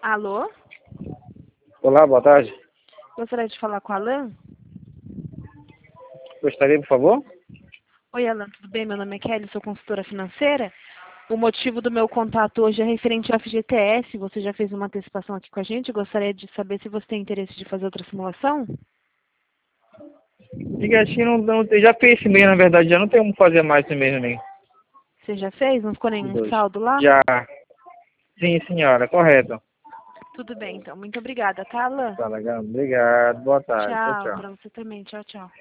Alô? Olá, boa tarde. Gostaria de falar com o Alan? Gostaria, por favor? Oi, Alan, tudo bem? Meu nome é Kelly, sou consultora financeira. O motivo do meu contato hoje é referente ao FGTS. Você já fez uma antecipação aqui com a gente. Eu gostaria de saber se você tem interesse de fazer outra simulação. Diga assim, eu já fiz esse mês, na verdade, já não tem como fazer mais esse mês nem. Você já fez? Não ficou nenhum Dois. saldo lá? Já. Sim, senhora, correto. Tudo bem, então. Muito obrigada, tá, Alan? Tá legal, obrigado, boa tarde, tchau, Tchau, tchau. pra você também. Tchau, tchau.